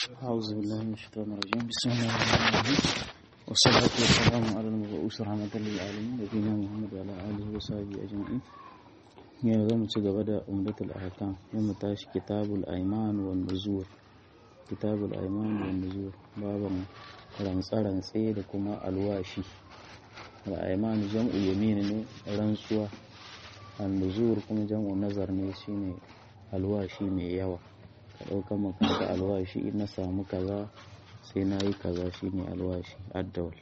أعوذ بالله من الشيطان الرجيم بسم الله الرحمن الرحيم والصلاة والسلام على المبعوث رحمة للعالمين نبينا محمد وعلى آله وصحبه أجمعين. يا زلمة بدأ عمدة الأحكام يوم تاش كتاب الأيمان والنذور. كتاب الأيمان والنذور باب rantsa-rantsai da kuma alwashi. Al'aiman jam'u yamin ne rantsuwa, al-nuzur kuma jam'u nazar ne shine alwashi mai yawa. Ka ɗauka makanka alwashi in na samu kaza sai na yi kaza shine alwashi addawal.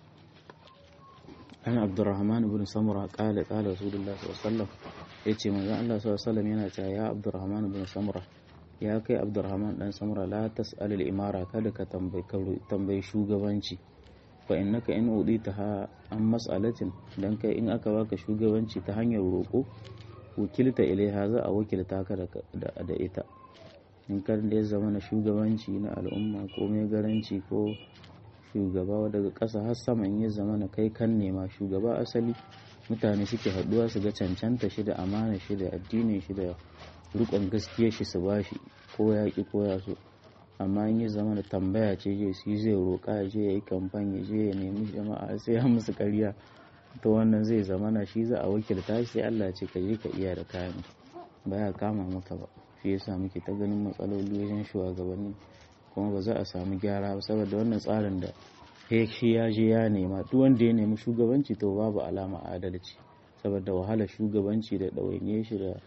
An Abdurrahman ibn Samura qala Rasulullah sallallahu alaihi wasallam yace manzon Allah sallallahu alaihi wasallam yana cewa ya Abdurrahman ibn Samura, ya kai Abdurrahman dan Samura, la tas'al al-imara, kada ka tambayi shugabanci, fa innaka in uditaha an mas'alatin, dan kai in aka baka shugabanci ta hanyar roko, wakilta ilaiha, za a wakilta ka da ita. In kar da ya zama na shugabanci na al'umma ko mai garanci ko shugaba daga ƙasa har sama, in ya zama na kai kan nema shugaba asali, mutane suke haɗuwa su ga cancanta shi da amana shi da addinin shi da rukun gaskiya shi su bashi ko ya ki ko ya so. Amma in ya zama da tambaya ce je shi zai roƙa, ya je ya yi kamfan, ya je ya nemi jama'a sai ya musu ƙarya, to wannan zai zama na shi za a wakilta shi, sai Allah ce ka je ka iya da kayan, baya kama maka ba. Shi yasa muke ta ganin matsaloli wajen shugabanni, kuma ba za a samu gyara ba saboda wannan tsarin da shi ya je ya nema. Duk wanda ya nemi shugabanci to babu alama adalci, saboda wahalar shugabanci da ɗawainiyar shi da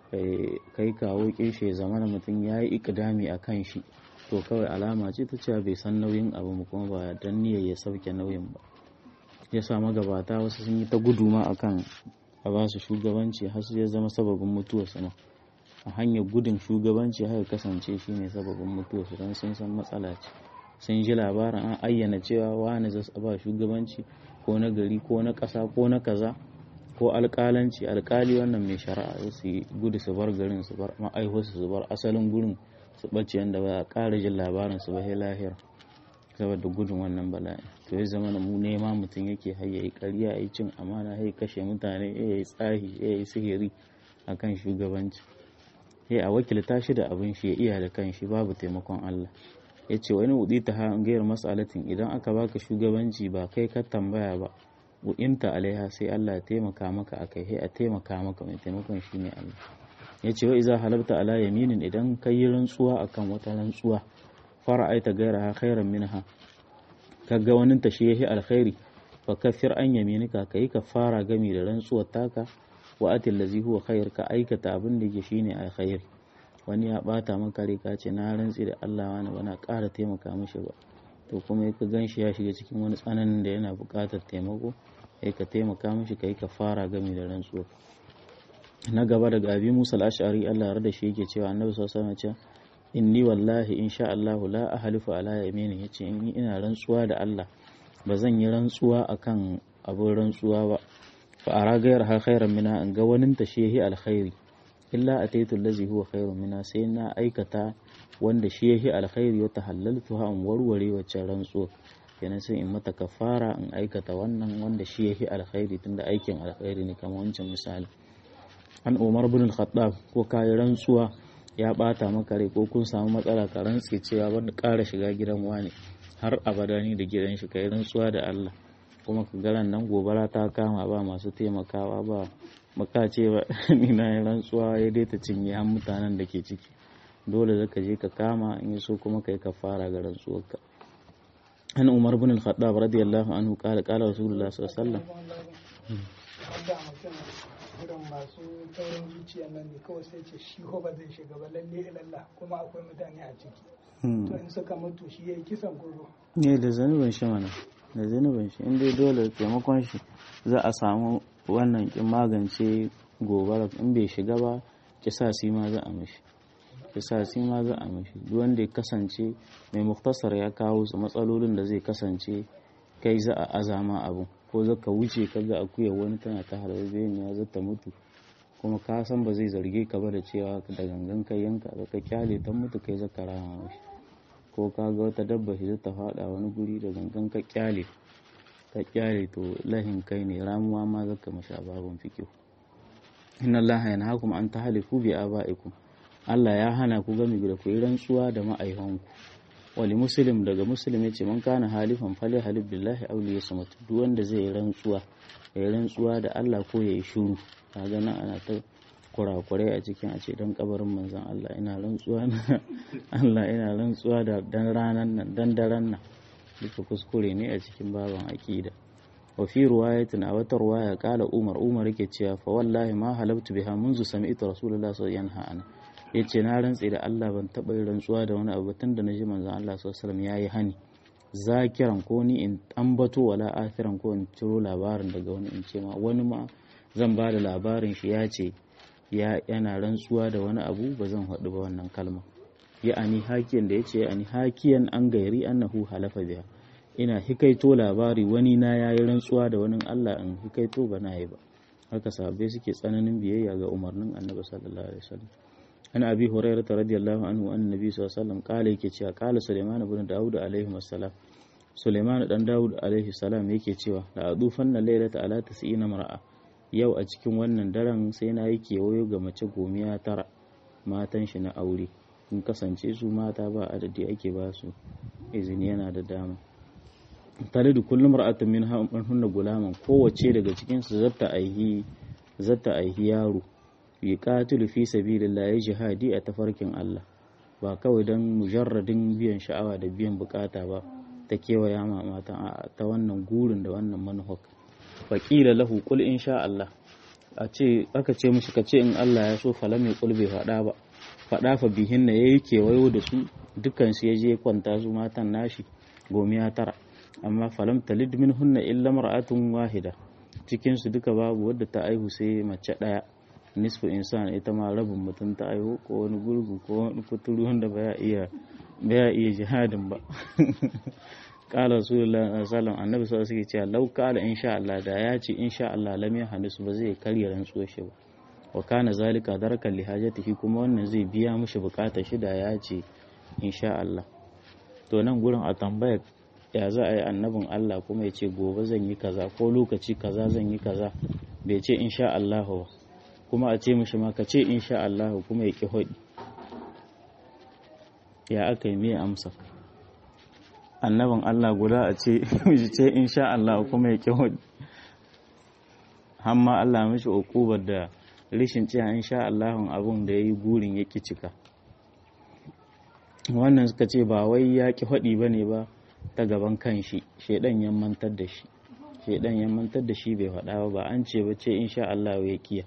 kai kawo kirshe ya zama mutum ya yi ikidami a kan shi, to kawai alama ce ta cewa bai san nauyin abu kuma ba dan niyyar ya sauke nauyin ba. Ya sa magabata wasu sun yi ta guduma akan a ba su shugabanci har su ya zama sababin mutuwar sama. A hanyar gudun shugabanci haka kasance shine sababin mutuwar su, dan sun san matsala ce. Sun ji labarin an ayyana cewa wani zai ba shugabanci ko na gari ko na ƙasa ko na kaza ko alƙalanci, alƙali wannan mai shari'a, su gudu su bar garin, su bar ma'aihuwarsu, su bar asalin gurin, su ɓace yadda ba a ƙara jin labarin su ba sai lahira, saboda gudun wannan bala'i. To ya zama mu nema mutum yake har yayi ƙarya, yayi cin amana, yayi kashe mutane, yayi tsahi, yayi sihiri akan shugabanci. A wakilta shi da abin shi ya iya da kanshi, babu taimakon Allah. Yace wani udita ha an gayar mas'alatin, idan aka baka shugabanci ba kai ka tambaya ba, u'inta alaiha, sai Allah ya taimaka maka akai, sai a taimaka maka, mai taimakon shi ne Allah. Yace wa iza halabta ala yaminin, idan kai rantsuwa akan wata rantsuwa, fara'aita gairaha khairan minha, kaga wani ta shi yahi alkhairi, fa kafir an yaminika, kai ka fara gami da rantsuwar taka, wa atil ladzi huwa khair, ka aikata abin da yake shine alkhairi. Wani ya bata maka rai, ka ce na rantsi da Allah wani bana ƙara taimaka mishi ba, to kuma ka ganshi ya shiga cikin wani tsananin da yana buƙatar taimako, sai ka taimaka mishi, kai ka fara gami da rantsuwa. Na gaba daga Abi Musa al-Ash'ari, Allah ya yarda shi, yake cewa Annabi sallallahu alaihi wasallam ya ce, inni wallahi insha Allah la ahlifu ala yamini, yace in ina rantsuwa da Allah ba zan yi rantsuwa akan abin rantsuwa ba, fa ara ghayra khairan minha, an ga wanin ta shehi alkhairi, illa ataitu allazi huwa khairun minha, sai na aikata wanda shehi alkhairi, wa tahallaltuha, an warware wacce rantsuwa, kenan sai in mata kafara, in aikata wannan wanda shehi alkhairi, tunda aikin alkhairi ne kamar wancan misali. An Umar bin al-Khattab, ko kai rantsuwa ya bata maka rai ko kun samu matsala, ka rantse cewa ban ƙara shiga gidan wani har abada ni da gidan shi, kai rantsuwa da Allah, kuma ka garan nan gobara ta kama ba masu taimakawa, ba maka ce ba ni na yi rantsuwa ya dai ta cinye an mutanen da ke ciki, dole zaka je ka kama, in so kuma kai ka fara ga rantsuwarka. An Umar bin al-Khattab radiyallahu anhu qala Rasulullah sallallahu alaihi wasallam, irin masu taurin zuciya nan ne kawai sai ce shi ko ba zai shiga ba, lalle ilallah, kuma akwai mutane a ciki, to in suka mutu shi yayi kisan goro ne da zanubin shi mana, da zanubin shi, in dai dole taimakon shi za a samu wannan kin magance gobara, in bai shiga ba kisasi ma za a mishi, kisasi ma za a mishi. Duk wanda ya kasance, mai muktasar ya kawo su matsalolin da zai kasance kai za a azama abu, ko zaka wuce kaga akuya wani tana ta harbe ne ya zata mutu, kuma ka san ba zai zarge ka ba da cewa da gangan kai yanka, ka kyale ta mutu, kai zaka rama mashi. Ko kaga wata dabba shi zata fada wani guri, da gangan ka kyale to lahin kai ne, ramuwa ma zaka mashi a babun fikihu. Inna Allah yanhaakum an tahlifu bi abaikum, Allah ya hana ku gami da ku yi rantsuwa da ma'aihanku, wali muslim daga muslim yace man kana halifan fali halif billahi aw li yasmut, duk wanda zai yi rantsuwa ya rantsuwa da Allah ko ya yi shiru. Kaga nan ana ta kurakurai a cikin a ce dan kabarin manzon Allah ina rantsuwa Allah ina rantsuwa da dan ranan nan dan daren nan, duka kuskure ne a cikin baban aqida. wa fi riwayatin a wata riwaya kala Umar yake cewa fa wallahi ma halabtu biha munzu sami'tu rasulullahi sallallahu alaihi wasallam yace na rantsi da Allah ban taba yin rantsuwa da wani abu tun da naji manzon Allah sallallahu alaihi wasallam yayi hani zakiran ko ni in ambato wala afiran ko in ciro labarin daga wani in ce ma wani ma zan ba da labarin shi ya ce yana rantsuwa da wani abu ba zan haɗu ba wannan kalma ya'ani hakiyan da yace ya'ani hakiyan an gairi annahu halafa biha, ina hikaito labari wani na yayi rantsuwa da wani Allah in hikaito ba na yi ba. Haka sahabbai suke tsananin biyayya ga umarnin Annabi sallallahu alaihi wasallam. An Abi Hurairah radiyallahu anhu annabi sallallahu alaihi wasallam kale yake cewa kala Sulaiman ibn Dawud alaihi wassalam, Sulaiman dan Dawud alaihi salam yake cewa la adufanna laylata ala 90 mar'a, yau a cikin wannan daren sai na yi kewayo ga mace 9 matan shi na aure, in kasance su mata ba adadi ake ba su izini yana da dama. Talidu kullum ra'atun min hunna gulaman, kowace daga cikin su zata aihi yaro yuqatilu fi sabilillah, ya jihadi a tafarkin Allah, ba kawai dan mujarradin biyan sha'awa da biyan bukata ba ta kewaya ma matan ta wannan gurin da wannan manhaj. Faqila lahu qul insha Allah, aka ce musu kace in Allah ya so, falam yaqul bai fada fa bihinna yayi kewayo da su dukkan su yaje kwanta su matan nashi 9, amma falam talid minhunna illa mar'atun wahida, cikin su duka babu wadda ta aihu sai mace daya, nisfu insan, ita ma rabin mutum ta aihu, ko wani gurgu ko wani kuturu wanda baya iya jihadin ba. Qala Rasulullah sallallahu alaihi wasallam, annabi sallallahu alaihi wasallam yake cewa law qala insha Allah, da ya ce insha Allah lam yahnis, ba zai karya rantsuwar shi ba. Wa kana zalika darakan li hajatihi, kuma wannan zai biya mishi bukatar shi da ya ce insha Allah. To nan gurin a tambaya ya za a yi annabin Allah kuma ya ce gobe zan yi kaza ko lokaci kaza zan yi kaza, bai ce insha Allah ba, kuma a ce mishi ma ka ce insha Allah kuma ya ki hodi, ya aka yi mai amsa? Annabin Allah guda a ce insha Allah kuma ya ki hodi, hamma Allah mishi ukubar da rishin cewa insha Allah abun da yayi gurin ya ki cika. Wannan suka ce ba wai ya ki hodi bane ba ta gaban kanshi, shedan ya mantar da shi bai faɗa ba an ce ba ce insha Allah ya kiya.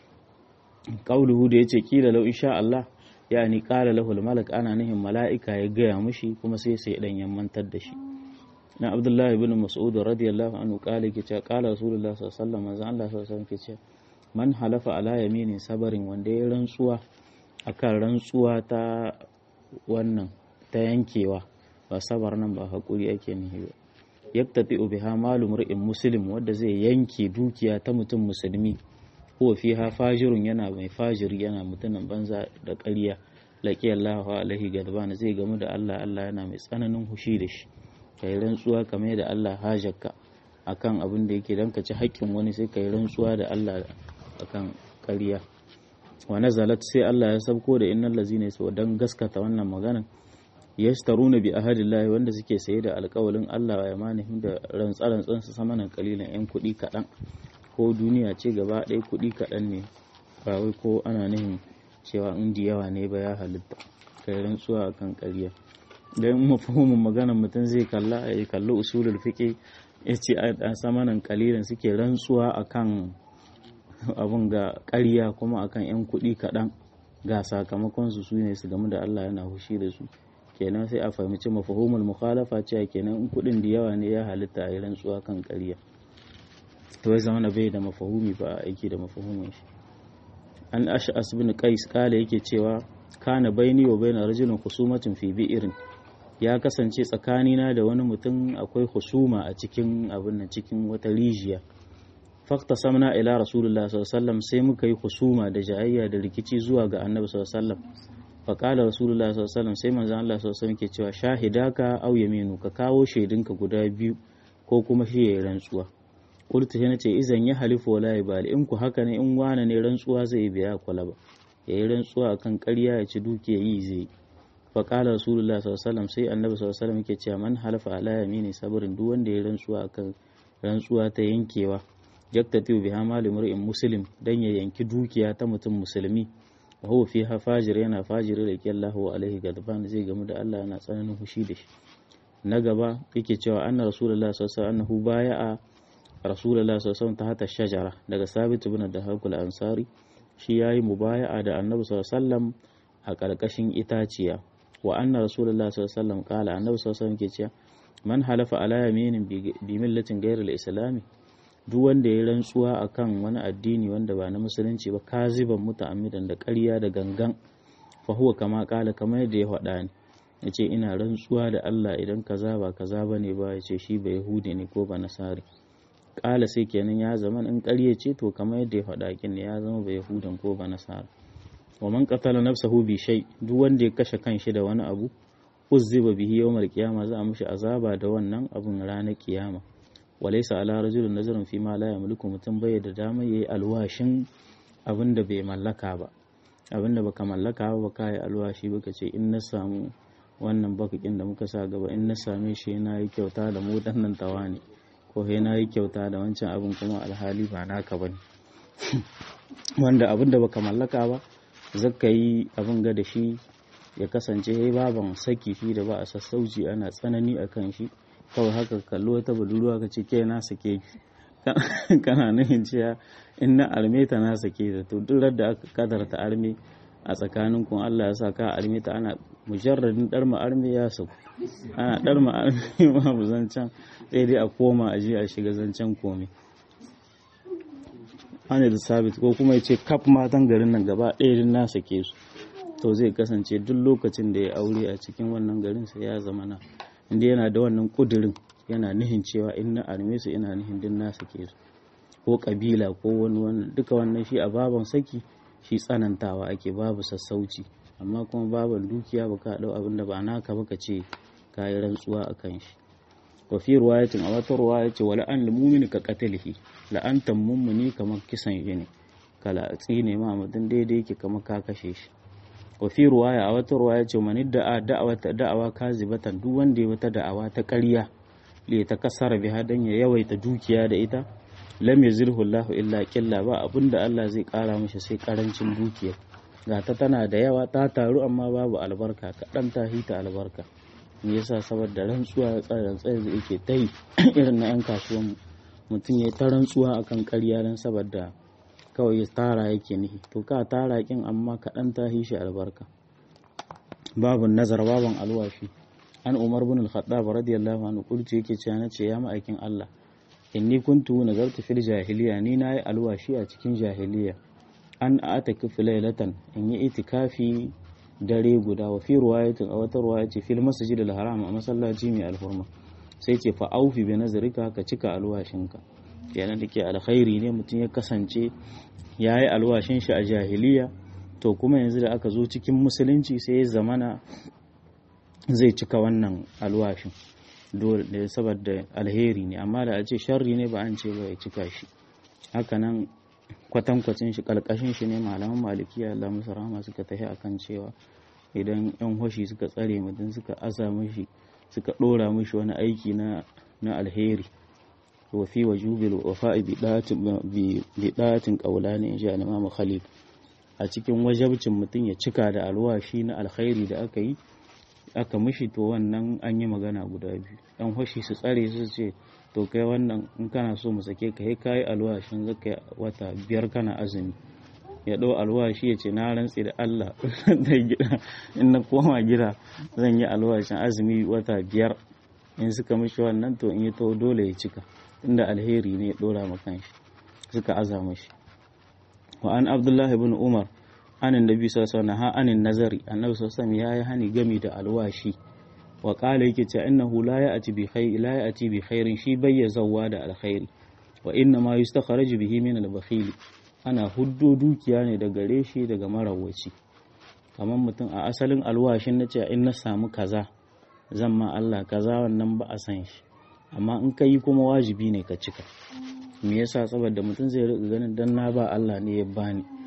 Qauluhu da yace kila lau insha Allah, yani qala lahu al-malak, ana nihin mala'ika ya gaya mushi kuma sai dan ya mantar da shi. Na Abdullah ibn Mas'ud radiyallahu anhu kale ke cewa qala Rasulullah sallallahu alaihi wasallam, manzo Allah sallallahu alaihi wasallam ke cewa man halafa ala yaminin sabarin, wanda ya rantsuwa akan rantsuwa ta wannan ta yankewa, ba sabar nan ba hakuri ake nihi ba, yaktati biha malu mar'in muslim, wanda zai yanke dukiya ta mutum musulmi, ko fiha fajirun, yana mai fajiri, yana mutumin banza da ƙarya, laqi Allahu alaihi gadban, zai gamu da Allah yana mai tsananin hushi da shi. Kai rantsuwa kamar da Allah hajarka akan abin da yake dan ka ci haƙƙin wani, sai kai rantsuwa da Allah akan ƙarya. Wa nazalat, sai Allah ya sabko da innal ladzina dan gaskata wannan maganan, yashtaruna bi ahadillahi, wanda suke saye da alƙawalin Allah wa yamanihim, da rantsarantsan su samanan kalilan, yan kuɗi kaɗan, ko duniya ce gaba ɗaya kuɗi kaɗan ne, ba wai ko ana nihin cewa indi yawa ne ba ya halitta kai rantsuwa akan ƙarya. Dan mafhumin maganar mutum zai kalla ya kalli usulul fiqh, yace a samanan kalilan suke rantsuwa akan abun ga ƙarya, kuma akan yan kuɗi kaɗan, ga sakamakon su ne su game da Allah yana hushi da su. Kenan sai a fahimci mafhumul mukhalafa cewa kenan in kuɗin da yawa ne ya halitta a yi rantsuwa kan ƙarya. To ya zama bai da mafahumi ba a aiki da mafahumin shi. An Ash'as bin Qais kala yake cewa kana baini wa baina rajulin khusumatun fi bi'rin, ya kasance tsakanina da wani mutum akwai husuma a cikin abin nan, cikin wata rijiya. Faqtasamna ila Rasulullah sallallahu alaihi wasallam, sai muka yi husuma da jayayya da rikici zuwa ga Annabi sallallahu alaihi wasallam. Faqala Rasulullah sallallahu alaihi wasallam, sai manzon Allah sallallahu alaihi wasallam ke cewa shahidaka aw yaminu, ka kawo shaidunka guda biyu ko kuma shi ya rantsuwa. Kurta shi nace izan ya halifu wala yabali, in ku haka ne, in wane ne rantsuwa zai biya kwala ba, yayi rantsuwa akan ƙarya ya ci dukiya yi zai. fa qala rasulullah sallallahu alaihi wasallam sai annabi sallallahu alaihi wasallam yake cewa man halafa ala yamini sabrin duk wanda ya rantsuwa akan rantsuwa ta yankewa yaktatu biha malu mar'in muslim dan ya yanki dukiya ta mutum musulmi wa huwa fiha fajir yana fajiri da kyallahu alaihi gadban zai gamu da Allah yana tsananin fushi da shi. Na gaba yake cewa anna rasulullah sallallahu alaihi wasallam baya'a rasulullah sallallahu alaihi wasallam tahta shajara daga sabit ibn dahab al-ansari shi yayi mubaya'a da annabi sallallahu alaihi wasallam a karkashin itaciya wa anna rasulullah sallallahu alaihi wasallam qala annabi sallallahu alaihi wasallam ke cewa man halafa ala yaminin bi millatin ghayr al-islam duk wanda ya rantsuwa akan wani addini wanda ba na musulunci ba kaziban muta'ammidan da ƙarya da gangan fa huwa kama qala kamar yadda ya faɗa ni yace ina rantsuwa da Allah idan kaza ba kaza bane ba yace shi ba yahudi ne ko ba nasari qala sai kenan ya zaman in ƙarya ce to kamar yadda ya faɗa kin ya zama ba yahudan ko ba nasara. Wa man qatala nafsahu bi shay duk wanda ya kashe kanshi da wani abu uzziba bihi yawmal qiyamah za a mishi azaba da wannan abun ranar kiyama. Walaysa ala rajulin nazarun fi ma la yamliku mutum bai da dama yayi alwashin abinda bai mallaka ba abinda baka mallaka ba kai alwashi baka ce in na samu wannan bakakin da muka sa gaba in na same shi yana yi kyauta da mu nan tawani ko yana yi kyauta da wancan abin kuma alhali ba naka bane wanda abinda baka mallaka ba zaka yi abin ga da shi ya kasance yayi baban saki shi da ba a sassauci ana tsanani akan shi kawai haka kallo ta budurwa ka ce ke na sake kana nufin cewa in na arme ta na sake ta to duk da aka kadarta arme a tsakanin kun Allah ya sa ka arme ta ana mujarradin darma arme ya sauku ana darma arme ma mu zancan sai dai a koma a je a shiga zancen komai ana da sabit ko kuma ya ce kaf matan garin nan gaba ɗaya din na sake su to zai kasance duk lokacin da ya aure a cikin wannan garin sai ya zama na inda yana da wannan kudirin yana nihin cewa in na arme su ina nihin din na sake su ko kabila ko wani wannan duka wannan shi a baban saki shi tsanantawa ake babu sassauci amma kuma baban dukiya baka dau abin da ba naka baka ce kayi rantsuwa akan shi wa fi riwayatin a wata riwaya ce wala an mu'mini ka qatalihi la anta mu'mini kamar kisan shi ne kala tsine ma mutum daidai yake kamar ka kashe shi. Wa fi ruwaya a wata ruwaya ce mani da'awa kazibatan duk wanda ya wata da'awa ta ƙarya li ta kasara biha dan ya yawaita dukiya da ita lam yazilhu Allahu illa qilla ba abinda Allah zai ƙara mishi sai karancin dukiya ga ta tana da yawa ta taru amma babu albarka kaɗan ta hita albarka me yasa saboda rantsuwa tsarin da yake ta yi irin na 'yan kasuwan mutum ya ta rantsuwa akan ƙarya dan saboda kawai ya tara yake nihi to ka tara kin amma kaɗan ta hishi albarka. Babun nazar baban alwashi an Umar bin al-Khattab radiyallahu anhu kulce yake cewa nace ya ma'aikin Allah inni kuntu nazartu fil jahiliya ni nayi alwashi a cikin jahiliya an ataki laylatan in yi itikafi dare guda wa fi riwayatin a wata riwaya ce fil masjid al-haram a masallaci mai alhurma sai ce fa aufi bi nazarika ka cika alwashinka yana da ke alkhairi ne mutum ya kasance ya yi alwashin shi a jahiliya to kuma yanzu da aka zo cikin musulunci sai ya zamana zai cika wannan alwashin dole da saboda alheri ne amma da a ce sharri ne ba an ce ba ya cika shi hakanan kwatankwacin shi kalkashin shi ne malaman malikiya Allah musu rahama suka tafi akan cewa idan yan hoshi suka tsare mutum suka aza mishi suka dora mishi wani aiki na alheri wa fi wajubil wafa'i bi datin qawlani insha Allah Imam Khalil a cikin wajabcin mutum ya cika da alwashi na alkhairi da aka yi aka mishi to wannan an yi magana guda biyu dan hoshi su tsare su ce to kai wannan in kana so mu sake ka kai alwashin zaka wata 5 kana azumi ya dau alwashi ya ce na rantsi da Allah da gida in na koma gida zan yi alwashin azumi wata 5 in suka mishi wannan to in yi to dole ya cika inda alheri ne ya dora makan shi suka azama shi. Wa an Abdullahi ibn Umar anin nabi sallallahu alaihi wasallam anin nazari annabi sallallahu alaihi wasallam yayi hani gami da alwashi wa qala yake cewa innahu la ya'ti bi khairin shi bayya zawwa da alkhairi wa inna ma yustakhraju bihi min al-bakhil ana huddo dukiya ne daga gare shi daga marawaci kamar mutum a asalin alwashin na cewa in na samu kaza zan ma Allah kaza wannan ba a san shi amma in ka yi kuma wajibi ne ka cika me yasa saboda mutum zai riga ganin dan na ba Allah ne ya bani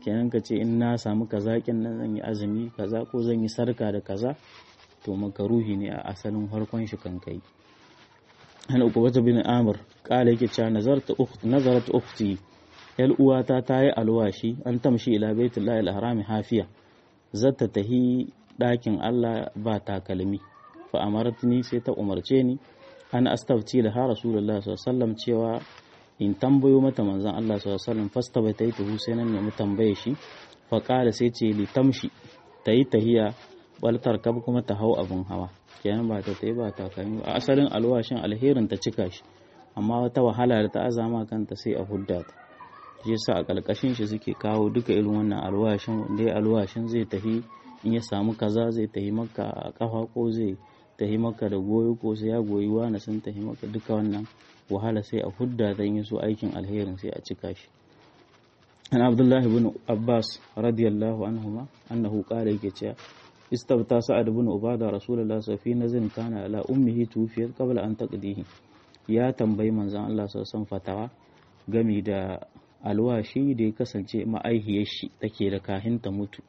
kenan ka ce in na samu kaza kin nan zan yi azumi kaza ko zan yi sarka da kaza to makaruhi ne a asalin farkon shi kan kai. an uqbata bin amir kala yake cewa nazarat ukhti yal uwata ta yi alwashi an tamshi ila baitullahi al-harami hafiya zata tahi dakin Allah ba takalmi fa amaratni sai ta umarce ni ana astafti da ha rasulullahi sallallahu alaihi wasallam cewa in tambayo mata manzon Allah sallallahu alaihi wasallam fastabaitaitu sai nan ne tambaye shi fa qala sai ce li tamshi tayi tahiya wal tarkab kuma ta hau abun hawa kenan ba ta tayi ba takalmi a asalin alwashin alherin ta cika shi amma wata wahala da ta azama kanta sai a hudda ta shi yasa a kalkashin shi suke kawo duka irin wannan alwashin wanda ya alwashin zai tafi in ya samu kaza zai tafi maka a kafa ko zai tafi maka da goyo ko sai ya goyi wani sun tafi maka duka wannan wahala sai a hudda dan yi so aikin alherin sai a cika shi. an abdullah ibn abbas radiyallahu anhuma annahu qala yake cewa istabta sa'ad ibn ubada rasulullahi sallallahu alaihi wasallam kana ala ummihi tufiyat qabla an taqdihi ya tambayi manzon Allah sallallahu alaihi wasallam fatawa game da alwashi da ya kasance ma'aihiyar shi take da kahin ta mutu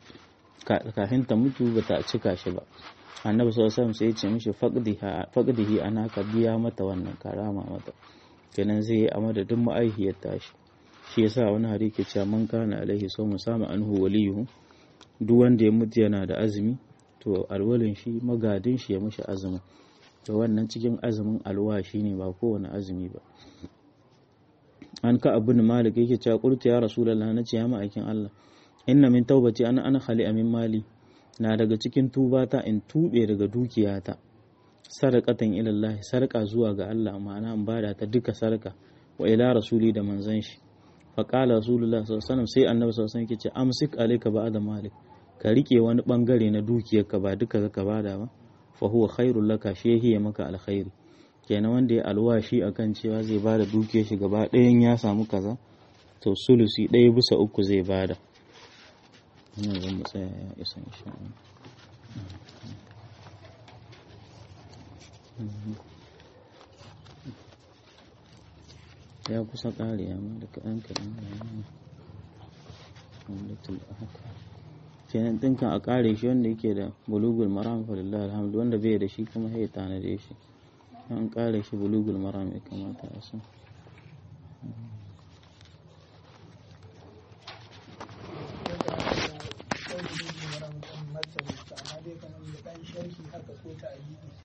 bata cika shi ba. annabi sallallahu alaihi wasallam sai ya ce mishi faqdihi ana ka biya mata wannan karama mata kenan zai yi a madadin ma'aihiyar tashi. shi yasa wani hadisi ke cewa man kana alaihi sawmu sama anhu waliyuhu duk wanda ya mutu yana da azumi to alwalin shi magadin shi ya mishi azumi to wannan cikin azumin alwashi ne ba kowane azumi ba. an ka abun malik yake cewa qultu ya rasulullahi nace ya ma'aikin Allah inna min taubati ana khali min mali na daga cikin tubata in tube daga dukiyata sadaqatan ila Allah sarka zuwa ga Allah ma'ana in bada ta duka sarka wa ila rasuli da manzon shi fa qala rasulullahi sallallahu alaihi wasallam sai annabi sallallahu alaihi wasallam yake ce amsik alayka ba'da malik ka rike wani bangare na dukiyarka ba duka ka bada ba fa huwa khairul laka shehi maka alkhairi kenan wanda ya alwashi akan cewa zai bada dukiyar shi gaba ɗayan ya samu kaza to sulusi 1/3 zai bada. ina zan tsaya ya isa insha Allah. ya kusa ƙare amma da kaɗan kenan ɗinkan a ƙare shi wanda yake da bulugul maram falillahi alhamdu wanda bai da shi kuma ya tanade shi an ƙare shi bulugul maram ya kamata a san. amma dai kamar da ɗan sharhi haka ko ta